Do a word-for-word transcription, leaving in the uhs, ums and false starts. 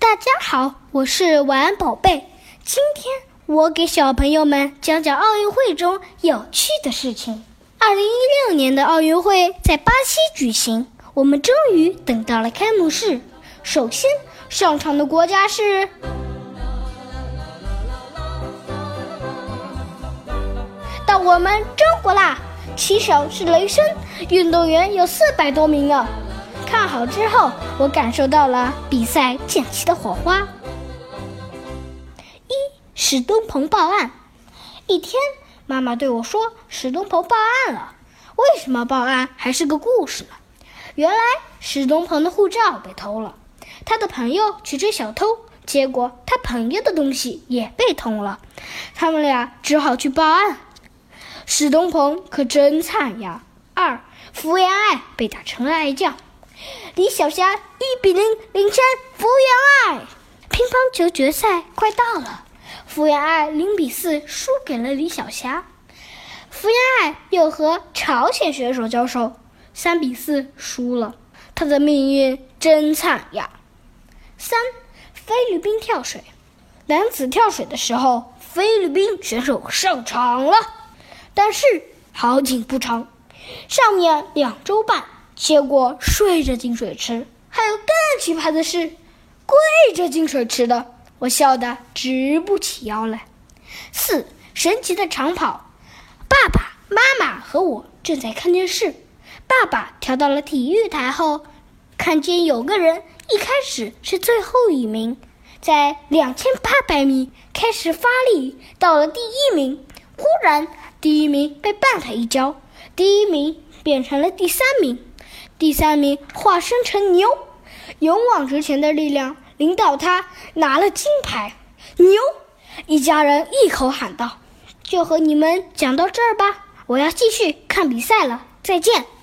大家好，我是晚安宝贝。今天我给小朋友们讲讲奥运会中有趣的事情。二零一六年的奥运会在巴西举行，我们终于等到了开幕式。首先上场的国家是到我们中国啦，旗手是雷声，运动员有四百多名呢。看好之后，我感受到了比赛溅起的火花。一，史东鹏报案。一天，妈妈对我说，史东鹏报案了。为什么报案还是个故事呢？原来史东鹏的护照被偷了，他的朋友去追小偷，结果他朋友的东西也被偷了，他们俩只好去报案。史东鹏可真惨呀。二，福原爱被打成了爱将。李晓霞一比零领先福原爱。乒乓球决赛快到了，福原爱零比四输给了李晓霞。福原爱又和朝鲜选手交手，三比四输了，她的命运真惨呀。三，菲律宾跳水。男子跳水的时候，菲律宾选手上场了，但是好景不长，上面两周半，结果睡着进水池，还有更奇葩的是，跪着进水池的，我笑得直不起腰来。四，神奇的长跑。爸爸妈妈和我正在看电视，爸爸调到了体育台后，看见有个人一开始是最后一名，在两千八百米开始发力，到了第一名，忽然第一名被绊他一跤，第一名变成了第三名，第三名化身成牛，勇往直前的力量领导他拿了金牌。牛！一家人异口喊道。就和你们讲到这儿吧，我要继续看比赛了，再见。